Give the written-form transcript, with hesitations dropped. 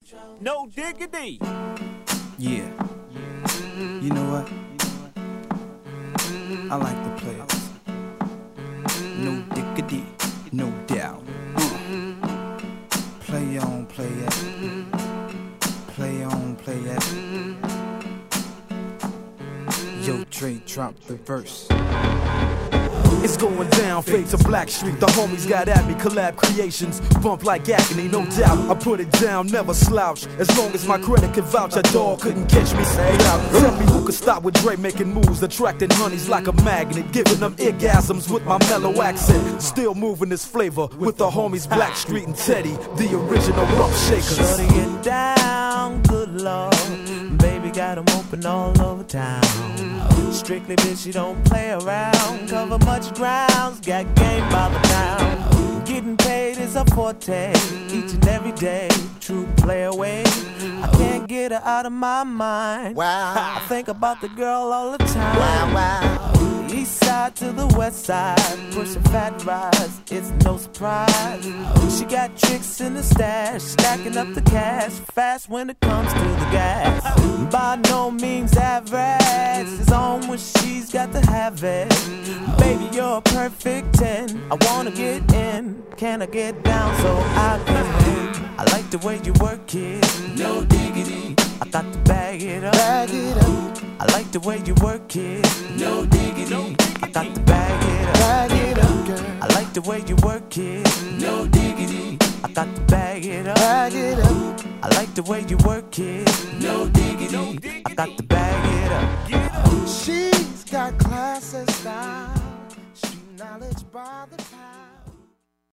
No diggity. Yeah. You know what? I like the players. No diggity, no doubt. Play on, play it. Play on, play it. Yo, Dre, drop the verse. It's going down, fade to Blackstreet. The homies got at me, collab creations. Bump like agony, no doubt. I put it down, never slouch. As long as my credit can vouch, a dog couldn't catch me. Say it out. Tell me who could stop with Dre making moves, attracting honeys like a magnet, giving them orgasms with my mellow accent. Still moving this flavor with the homies Blackstreet and Teddy, the original rough shakers. Shorty get down, good lord. Baby got 'em open all over town. Strictly bitch, she don't play around. Cover much grounds, got game by the pound. Getting paid is a forte, each and every day. True play away. I can't get her out of my mind. Wow. I think about the girl all the time. Wow, wow. East side to the west side, pushing fat rides, it's no surprise. She got tricks in the stash, stacking up the cash, fast when it comes to the gas. By no means average, it's on when she's got to have it. Baby, you're a perfect 10, I wanna get in, can I get down so I can win? I like the way you work it, no diggity, I got to bag it up. Bag it up. I like the way you work it, no diggity, I got to bag it up. Bag it up, girl. I like the way you work it, no diggity, I got to bag it up. Bag it up. I like the way you work it, no diggity, I got to bag it up. She's got class and style, street knowledge by the time.